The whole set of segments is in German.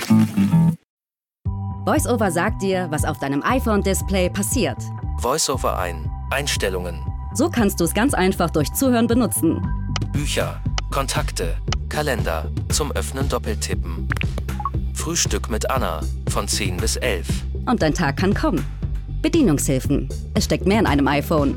VoiceOver sagt dir, was auf deinem iPhone-Display passiert. VoiceOver ein. Einstellungen. So kannst du es ganz einfach durch Zuhören benutzen. Bücher, Kontakte, Kalender, zum Öffnen doppeltippen. Frühstück mit Anna von 10 bis 11. Und dein Tag kann kommen. Bedienungshilfen. Es steckt mehr in einem iPhone.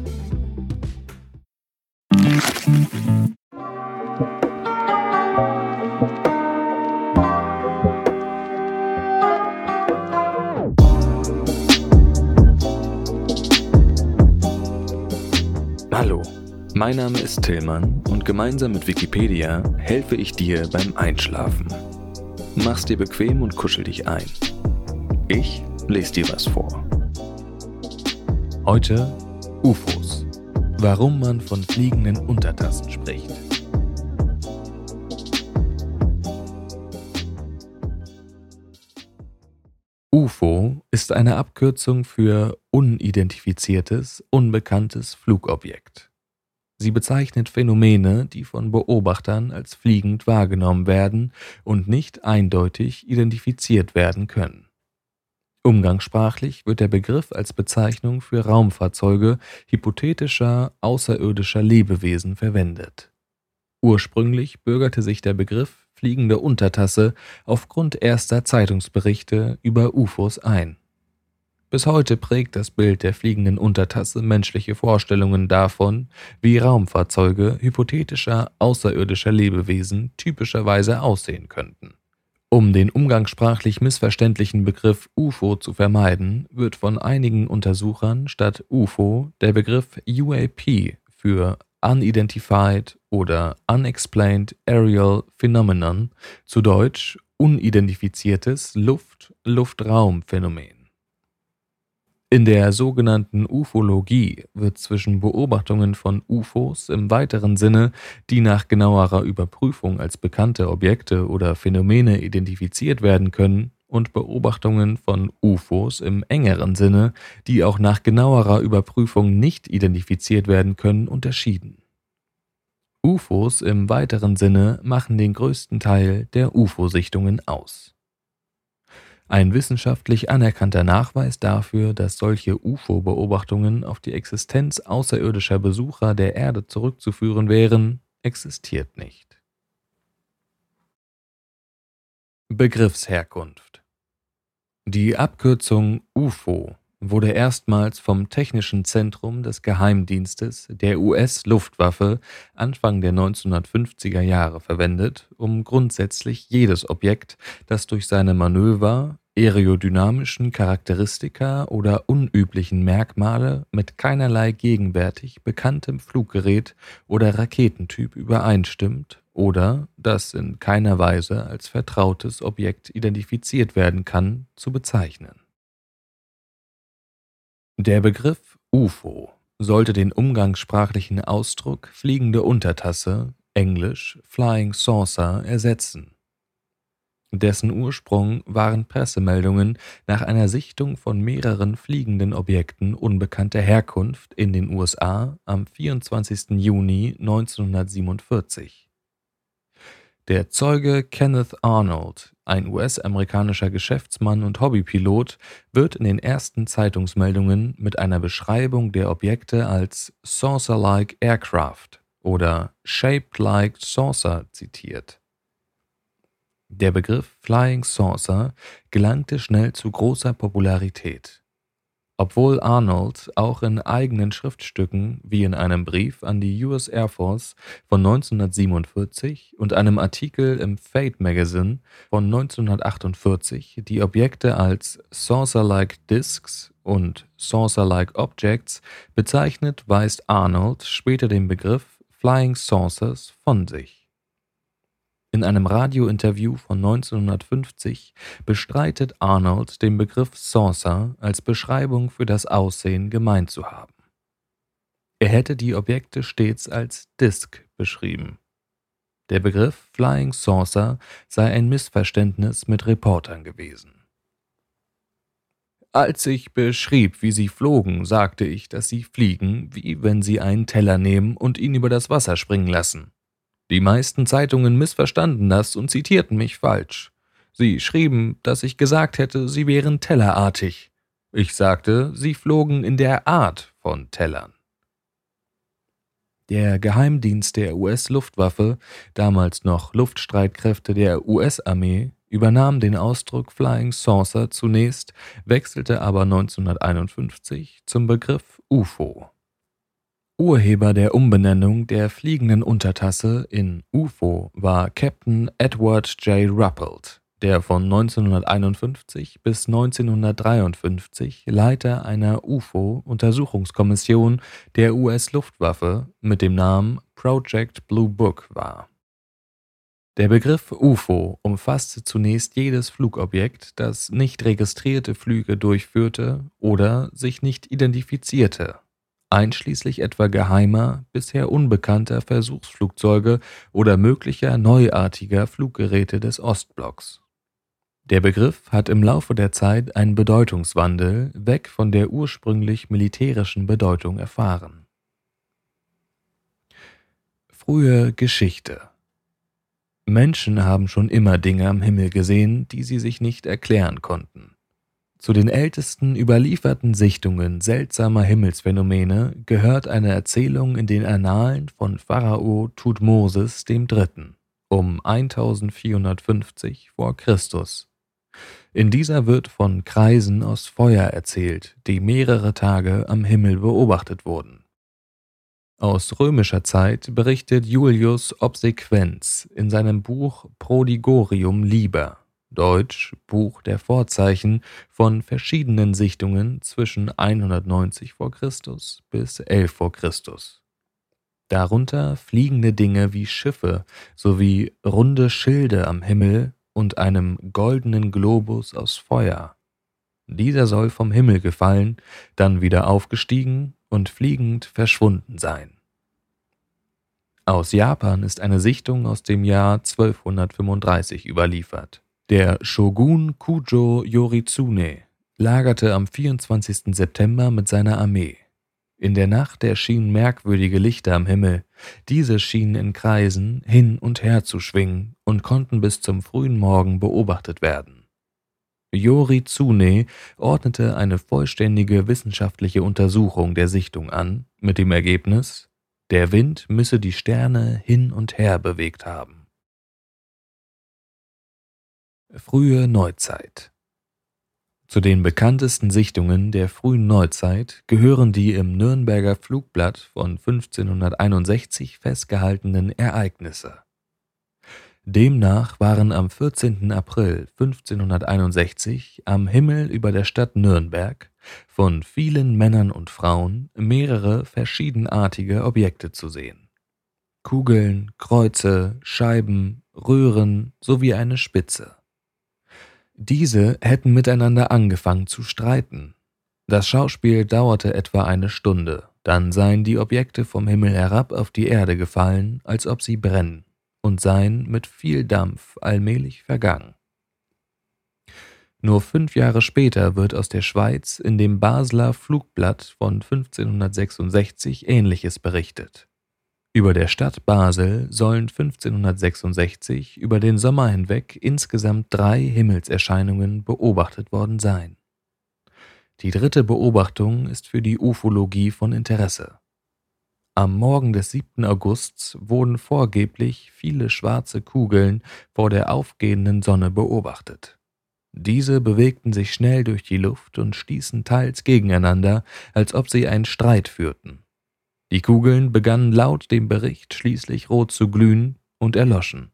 Hallo, mein Name ist Tillmann und gemeinsam mit Wikipedia helfe ich dir beim Einschlafen. Mach's dir bequem und kuschel dich ein. Ich lese dir was vor. Heute UFOs. Warum man von fliegenden Untertassen spricht. UFO ist eine Abkürzung für unidentifiziertes, unbekanntes Flugobjekt. Sie bezeichnet Phänomene, die von Beobachtern als fliegend wahrgenommen werden und nicht eindeutig identifiziert werden können. Umgangssprachlich wird der Begriff als Bezeichnung für Raumfahrzeuge hypothetischer, außerirdischer Lebewesen verwendet. Ursprünglich bürgerte sich der Begriff fliegende Untertasse aufgrund erster Zeitungsberichte über UFOs ein. Bis heute prägt das Bild der fliegenden Untertasse menschliche Vorstellungen davon, wie Raumfahrzeuge hypothetischer, außerirdischer Lebewesen typischerweise aussehen könnten. Um den umgangssprachlich missverständlichen Begriff UFO zu vermeiden, wird von einigen Untersuchern statt UFO der Begriff UAP für Unidentified oder Unexplained Aerial Phenomenon, zu Deutsch unidentifiziertes Luft-Luftraum-Phänomen. In der sogenannten Ufologie wird zwischen Beobachtungen von UFOs im weiteren Sinne, die nach genauerer Überprüfung als bekannte Objekte oder Phänomene identifiziert werden können, und Beobachtungen von UFOs im engeren Sinne, die auch nach genauerer Überprüfung nicht identifiziert werden können, unterschieden. UFOs im weiteren Sinne machen den größten Teil der UFO-Sichtungen aus. Ein wissenschaftlich anerkannter Nachweis dafür, dass solche UFO-Beobachtungen auf die Existenz außerirdischer Besucher der Erde zurückzuführen wären, existiert nicht. Begriffsherkunft. Die Abkürzung UFO wurde erstmals vom Technischen Zentrum des Geheimdienstes der US-Luftwaffe Anfang der 1950er Jahre verwendet, um grundsätzlich jedes Objekt, das durch seine Manöver, aerodynamischen Charakteristika oder unüblichen Merkmale mit keinerlei gegenwärtig bekanntem Fluggerät oder Raketentyp übereinstimmt oder das in keiner Weise als vertrautes Objekt identifiziert werden kann, zu bezeichnen. Der Begriff UFO sollte den umgangssprachlichen Ausdruck fliegende Untertasse, englisch Flying Saucer, ersetzen. Dessen Ursprung waren Pressemeldungen nach einer Sichtung von mehreren fliegenden Objekten unbekannter Herkunft in den USA am 24. Juni 1947. Der Zeuge Kenneth Arnold, ein US-amerikanischer Geschäftsmann und Hobbypilot, wird in den ersten Zeitungsmeldungen mit einer Beschreibung der Objekte als Saucer-like Aircraft oder Shaped like Saucer zitiert. Der Begriff Flying Saucer gelangte schnell zu großer Popularität. Obwohl Arnold auch in eigenen Schriftstücken wie in einem Brief an die US Air Force von 1947 und einem Artikel im Fate Magazine von 1948 die Objekte als Saucer-like Discs und Saucer-like Objects bezeichnet, weist Arnold später den Begriff Flying Saucers von sich. In einem Radiointerview von 1950 bestreitet Arnold den Begriff Saucer als Beschreibung für das Aussehen gemeint zu haben. Er hätte die Objekte stets als Disc beschrieben. Der Begriff Flying Saucer sei ein Missverständnis mit Reportern gewesen. Als ich beschrieb, wie sie flogen, sagte ich, dass sie fliegen, wie wenn sie einen Teller nehmen und ihn über das Wasser springen lassen. Die meisten Zeitungen missverstanden das und zitierten mich falsch. Sie schrieben, dass ich gesagt hätte, sie wären tellerartig. Ich sagte, sie flogen in der Art von Tellern. Der Geheimdienst der US-Luftwaffe, damals noch Luftstreitkräfte der US-Armee, übernahm den Ausdruck Flying Saucer zunächst, wechselte aber 1951 zum Begriff UFO. Urheber der Umbenennung der fliegenden Untertasse in UFO war Captain Edward J. Ruppelt, der von 1951 bis 1953 Leiter einer UFO-Untersuchungskommission der US-Luftwaffe mit dem Namen Project Blue Book war. Der Begriff UFO umfasste zunächst jedes Flugobjekt, das nicht registrierte Flüge durchführte oder sich nicht identifizierte, einschließlich etwa geheimer, bisher unbekannter Versuchsflugzeuge oder möglicher neuartiger Fluggeräte des Ostblocks. Der Begriff hat im Laufe der Zeit einen Bedeutungswandel weg von der ursprünglich militärischen Bedeutung erfahren. Frühe Geschichte. Menschen haben schon immer Dinge am Himmel gesehen, die sie sich nicht erklären konnten. Zu den ältesten überlieferten Sichtungen seltsamer Himmelsphänomene gehört eine Erzählung in den Annalen von Pharao Thutmosis III. Um 1450 vor Christus. In dieser wird von Kreisen aus Feuer erzählt, die mehrere Tage am Himmel beobachtet wurden. Aus römischer Zeit berichtet Julius Obsequens in seinem Buch Prodigorium Liber, deutsch Buch der Vorzeichen, von verschiedenen Sichtungen zwischen 190 v. Chr. bis 11 v. Chr. Darunter fliegende Dinge wie Schiffe sowie runde Schilde am Himmel und einem goldenen Globus aus Feuer. Dieser soll vom Himmel gefallen, dann wieder aufgestiegen und fliegend verschwunden sein. Aus Japan ist eine Sichtung aus dem Jahr 1235 überliefert. Der Shogun Kujo Yoritsune lagerte am 24. September mit seiner Armee. In der Nacht erschienen merkwürdige Lichter am Himmel. Diese schienen in Kreisen hin und her zu schwingen und konnten bis zum frühen Morgen beobachtet werden. Yoritsune ordnete eine vollständige wissenschaftliche Untersuchung der Sichtung an, mit dem Ergebnis, der Wind müsse die Sterne hin und her bewegt haben. Frühe Neuzeit. Zu den bekanntesten Sichtungen der frühen Neuzeit gehören die im Nürnberger Flugblatt von 1561 festgehaltenen Ereignisse. Demnach waren am 14. April 1561 am Himmel über der Stadt Nürnberg von vielen Männern und Frauen mehrere verschiedenartige Objekte zu sehen. Kugeln, Kreuze, Scheiben, Röhren sowie eine Spitze. Diese hätten miteinander angefangen zu streiten. Das Schauspiel dauerte etwa eine Stunde, dann seien die Objekte vom Himmel herab auf die Erde gefallen, als ob sie brennen, und seien mit viel Dampf allmählich vergangen. Nur 5 Jahre später wird aus der Schweiz in dem Basler Flugblatt von 1566 Ähnliches berichtet. Über der Stadt Basel sollen 1566 über den Sommer hinweg insgesamt 3 Himmelserscheinungen beobachtet worden sein. Die 3. Beobachtung ist für die Ufologie von Interesse. Am Morgen des 7. Augusts wurden vorgeblich viele schwarze Kugeln vor der aufgehenden Sonne beobachtet. Diese bewegten sich schnell durch die Luft und stießen teils gegeneinander, als ob sie einen Streit führten. Die Kugeln begannen laut dem Bericht schließlich rot zu glühen und erloschen.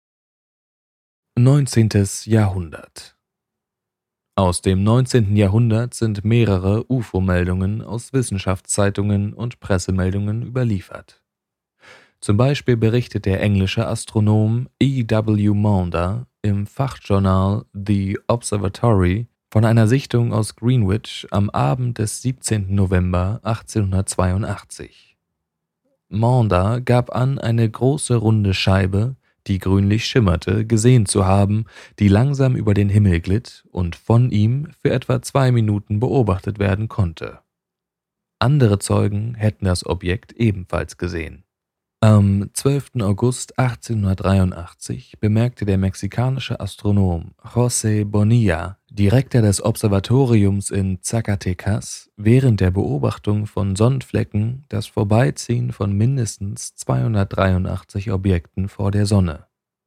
19. Jahrhundert. Aus dem 19. Jahrhundert sind mehrere UFO-Meldungen aus Wissenschaftszeitungen und Pressemeldungen überliefert. Zum Beispiel berichtet der englische Astronom E.W. Maunder im Fachjournal The Observatory von einer Sichtung aus Greenwich am Abend des 17. November 1882. Maunder gab an, eine große runde Scheibe, die grünlich schimmerte, gesehen zu haben, die langsam über den Himmel glitt und von ihm für etwa 2 Minuten beobachtet werden konnte. Andere Zeugen hätten das Objekt ebenfalls gesehen. Am 12. August 1883 bemerkte der mexikanische Astronom José Bonilla, Direktor des Observatoriums in Zacatecas, während der Beobachtung von Sonnenflecken das Vorbeiziehen von mindestens 283 Objekten vor der Sonne.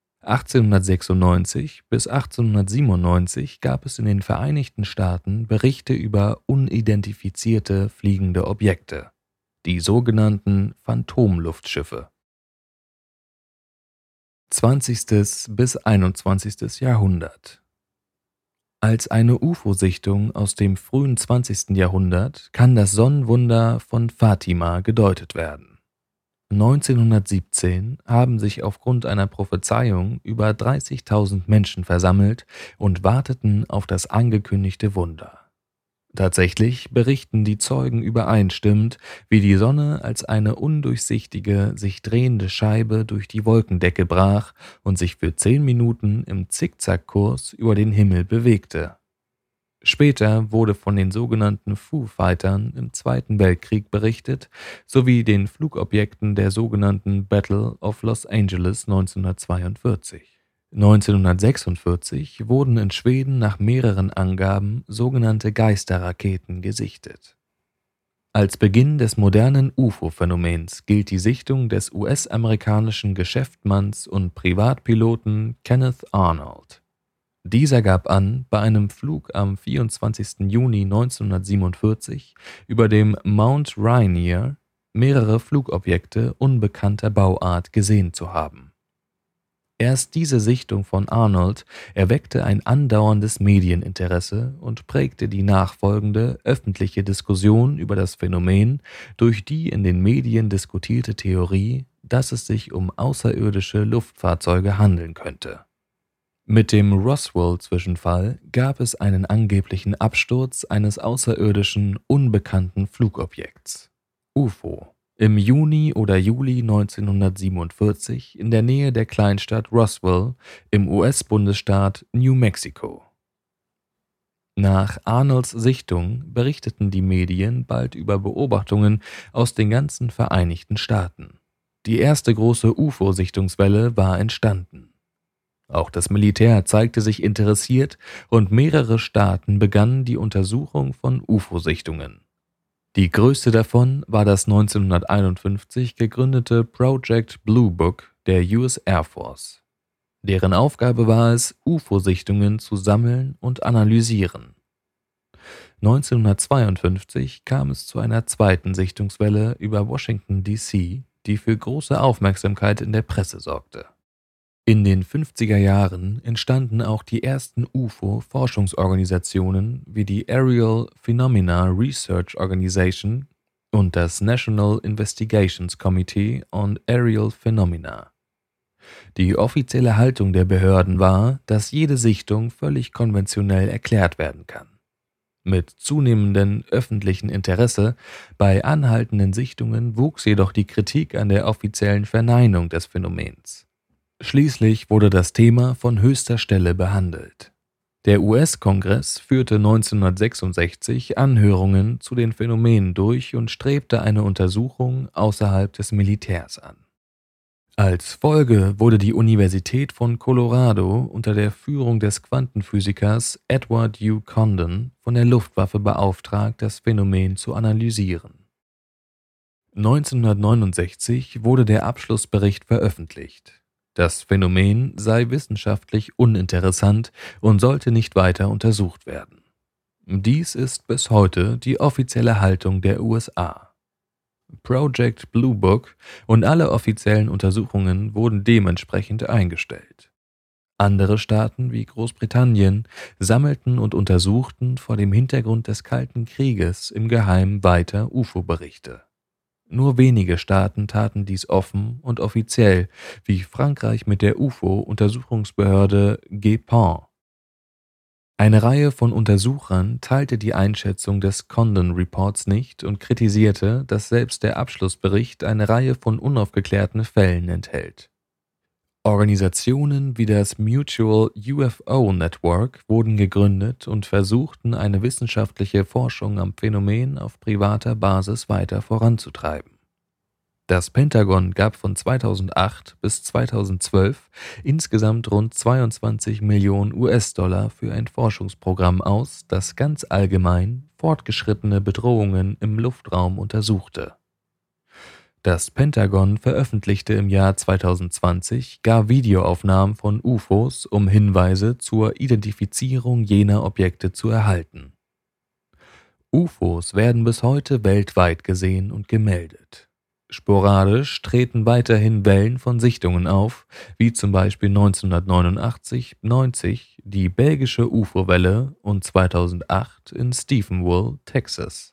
1896 bis 1897 gab es in den Vereinigten Staaten Berichte über unidentifizierte fliegende Objekte, die sogenannten Phantomluftschiffe. 20. bis 21. Jahrhundert. Als eine UFO-Sichtung aus dem frühen 20. Jahrhundert kann das Sonnenwunder von Fatima gedeutet werden. 1917 haben sich aufgrund einer Prophezeiung über 30.000 Menschen versammelt und warteten auf das angekündigte Wunder. Tatsächlich berichten die Zeugen übereinstimmend, wie die Sonne als eine undurchsichtige, sich drehende Scheibe durch die Wolkendecke brach und sich für 10 Minuten im Zickzackkurs über den Himmel bewegte. Später wurde von den sogenannten Foo Fightern im Zweiten Weltkrieg berichtet, sowie den Flugobjekten der sogenannten Battle of Los Angeles 1942. 1946 wurden in Schweden nach mehreren Angaben sogenannte Geisterraketen gesichtet. Als Beginn des modernen UFO-Phänomens gilt die Sichtung des US-amerikanischen Geschäftsmanns und Privatpiloten Kenneth Arnold. Dieser gab an, bei einem Flug am 24. Juni 1947 über dem Mount Rainier mehrere Flugobjekte unbekannter Bauart gesehen zu haben. Erst diese Sichtung von Arnold erweckte ein andauerndes Medieninteresse und prägte die nachfolgende öffentliche Diskussion über das Phänomen durch die in den Medien diskutierte Theorie, dass es sich um außerirdische Luftfahrzeuge handeln könnte. Mit dem Roswell-Zwischenfall gab es einen angeblichen Absturz eines außerirdischen, unbekannten Flugobjekts, UFO, im Juni oder Juli 1947 in der Nähe der Kleinstadt Roswell im US-Bundesstaat New Mexico. Nach Arnolds Sichtung berichteten die Medien bald über Beobachtungen aus den ganzen Vereinigten Staaten. Die erste große UFO-Sichtungswelle war entstanden. Auch das Militär zeigte sich interessiert und mehrere Staaten begannen die Untersuchung von UFO-Sichtungen. Die größte davon war das 1951 gegründete Project Blue Book der US Air Force. Deren Aufgabe war es, UFO-Sichtungen zu sammeln und analysieren. 1952 kam es zu einer zweiten Sichtungswelle über Washington D.C., die für große Aufmerksamkeit in der Presse sorgte. In den 50er Jahren entstanden auch die ersten UFO-Forschungsorganisationen wie die Aerial Phenomena Research Organization und das National Investigations Committee on Aerial Phenomena. Die offizielle Haltung der Behörden war, dass jede Sichtung völlig konventionell erklärt werden kann. Mit zunehmendem öffentlichen Interesse bei anhaltenden Sichtungen wuchs jedoch die Kritik an der offiziellen Verneinung des Phänomens. Schließlich wurde das Thema von höchster Stelle behandelt. Der US-Kongress führte 1966 Anhörungen zu den Phänomenen durch und strebte eine Untersuchung außerhalb des Militärs an. Als Folge wurde die Universität von Colorado unter der Führung des Quantenphysikers Edward U. Condon von der Luftwaffe beauftragt, das Phänomen zu analysieren. 1969 wurde der Abschlussbericht veröffentlicht. Das Phänomen sei wissenschaftlich uninteressant und sollte nicht weiter untersucht werden. Dies ist bis heute die offizielle Haltung der USA. Project Blue Book und alle offiziellen Untersuchungen wurden dementsprechend eingestellt. Andere Staaten wie Großbritannien sammelten und untersuchten vor dem Hintergrund des Kalten Krieges im Geheimen weiter UFO-Berichte. Nur wenige Staaten taten dies offen und offiziell, wie Frankreich mit der UFO-Untersuchungsbehörde GEPAN. Eine Reihe von Untersuchern teilte die Einschätzung des Condon Reports nicht und kritisierte, dass selbst der Abschlussbericht eine Reihe von unaufgeklärten Fällen enthält. Organisationen wie das Mutual UFO Network wurden gegründet und versuchten, eine wissenschaftliche Forschung am Phänomen auf privater Basis weiter voranzutreiben. Das Pentagon gab von 2008 bis 2012 insgesamt rund 22 Millionen US-Dollar für ein Forschungsprogramm aus, das ganz allgemein fortgeschrittene Bedrohungen im Luftraum untersuchte. Das Pentagon veröffentlichte im Jahr 2020 gar Videoaufnahmen von UFOs, um Hinweise zur Identifizierung jener Objekte zu erhalten. UFOs werden bis heute weltweit gesehen und gemeldet. Sporadisch treten weiterhin Wellen von Sichtungen auf, wie zum Beispiel 1989-90 die belgische UFO-Welle und 2008 in Stephenville, Texas.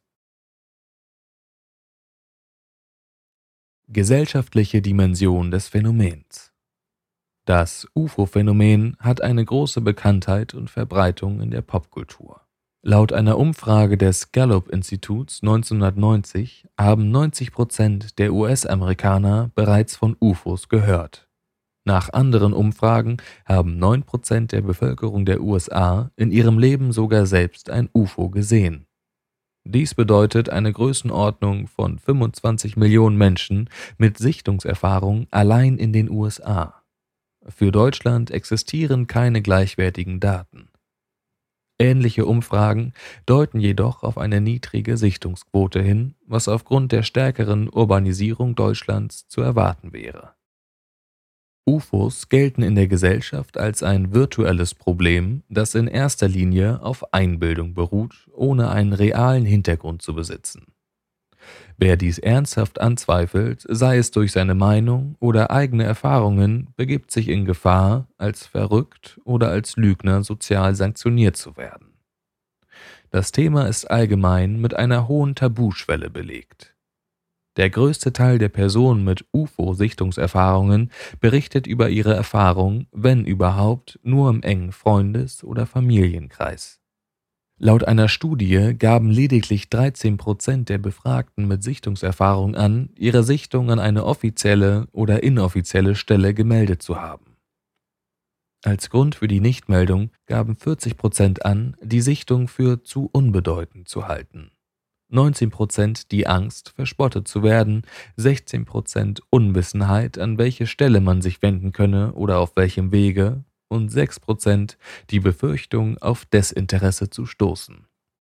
Gesellschaftliche Dimension des Phänomens. Das UFO-Phänomen hat eine große Bekanntheit und Verbreitung in der Popkultur. Laut einer Umfrage des Gallup-Instituts 1990 haben 90% der US-Amerikaner bereits von UFOs gehört. Nach anderen Umfragen haben 9% der Bevölkerung der USA in ihrem Leben sogar selbst ein UFO gesehen. Dies bedeutet eine Größenordnung von 25 Millionen Menschen mit Sichtungserfahrung allein in den USA. Für Deutschland existieren keine gleichwertigen Daten. Ähnliche Umfragen deuten jedoch auf eine niedrige Sichtungsquote hin, was aufgrund der stärkeren Urbanisierung Deutschlands zu erwarten wäre. UFOs gelten in der Gesellschaft als ein virtuelles Problem, das in erster Linie auf Einbildung beruht, ohne einen realen Hintergrund zu besitzen. Wer dies ernsthaft anzweifelt, sei es durch seine Meinung oder eigene Erfahrungen, begibt sich in Gefahr, als verrückt oder als Lügner sozial sanktioniert zu werden. Das Thema ist allgemein mit einer hohen Tabuschwelle belegt. Der größte Teil der Personen mit UFO-Sichtungserfahrungen berichtet über ihre Erfahrung, wenn überhaupt, nur im engen Freundes- oder Familienkreis. Laut einer Studie gaben lediglich 13% der Befragten mit Sichtungserfahrung an, ihre Sichtung an eine offizielle oder inoffizielle Stelle gemeldet zu haben. Als Grund für die Nichtmeldung gaben 40% an, die Sichtung für zu unbedeutend zu halten. 19% die Angst, verspottet zu werden, 16% Unwissenheit, an welche Stelle man sich wenden könne oder auf welchem Wege, und 6% die Befürchtung, auf Desinteresse zu stoßen.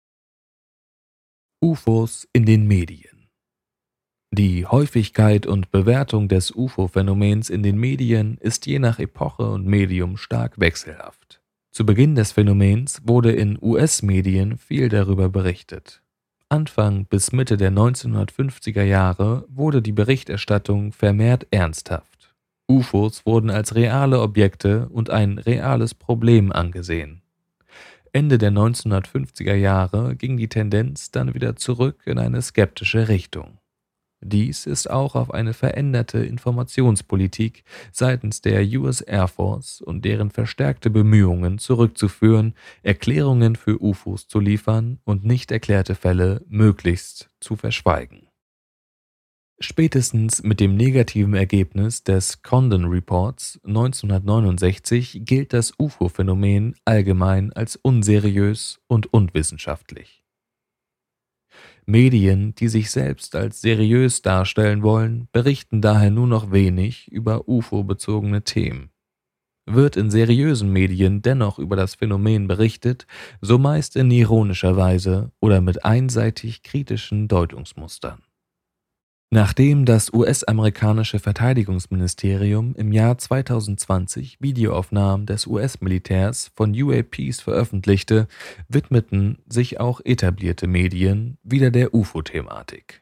UFOs in den Medien. Die Häufigkeit und Bewertung des UFO-Phänomens in den Medien ist je nach Epoche und Medium stark wechselhaft. Zu Beginn des Phänomens wurde in US-Medien viel darüber berichtet. Anfang bis Mitte der 1950er Jahre wurde die Berichterstattung vermehrt ernsthaft. UFOs wurden als reale Objekte und ein reales Problem angesehen. Ende der 1950er Jahre ging die Tendenz dann wieder zurück in eine skeptische Richtung. Dies ist auch auf eine veränderte Informationspolitik seitens der US Air Force und deren verstärkte Bemühungen zurückzuführen, Erklärungen für UFOs zu liefern und nicht erklärte Fälle möglichst zu verschweigen. Spätestens mit dem negativen Ergebnis des Condon Reports 1969 gilt das UFO-Phänomen allgemein als unseriös und unwissenschaftlich. Medien, die sich selbst als seriös darstellen wollen, berichten daher nur noch wenig über UFO-bezogene Themen. Wird in seriösen Medien dennoch über das Phänomen berichtet, so meist in ironischer Weise oder mit einseitig kritischen Deutungsmustern. Nachdem das US-amerikanische Verteidigungsministerium im Jahr 2020 Videoaufnahmen des US-Militärs von UAPs veröffentlichte, widmeten sich auch etablierte Medien wieder der UFO-Thematik.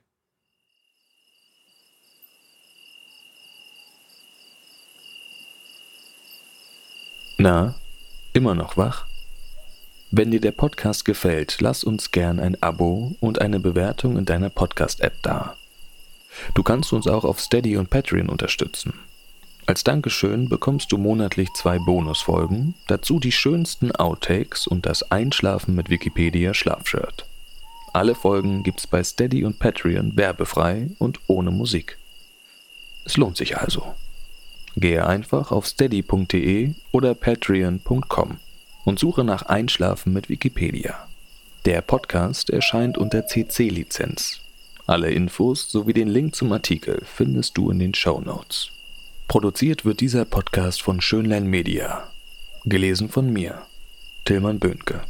Na, immer noch wach? Wenn dir der Podcast gefällt, lass uns gern ein Abo und eine Bewertung in deiner Podcast-App da. Du kannst uns auch auf Steady und Patreon unterstützen. Als Dankeschön bekommst du monatlich 2 Bonusfolgen, dazu die schönsten Outtakes und das Einschlafen mit Wikipedia Schlafshirt. Alle Folgen gibt's bei Steady und Patreon werbefrei und ohne Musik. Es lohnt sich also. Gehe einfach auf steady.de oder patreon.com und suche nach Einschlafen mit Wikipedia. Der Podcast erscheint unter CC-Lizenz. Alle Infos sowie den Link zum Artikel findest du in den Shownotes. Produziert wird dieser Podcast von Schönlein Media. Gelesen von mir, Tilman Böhnke.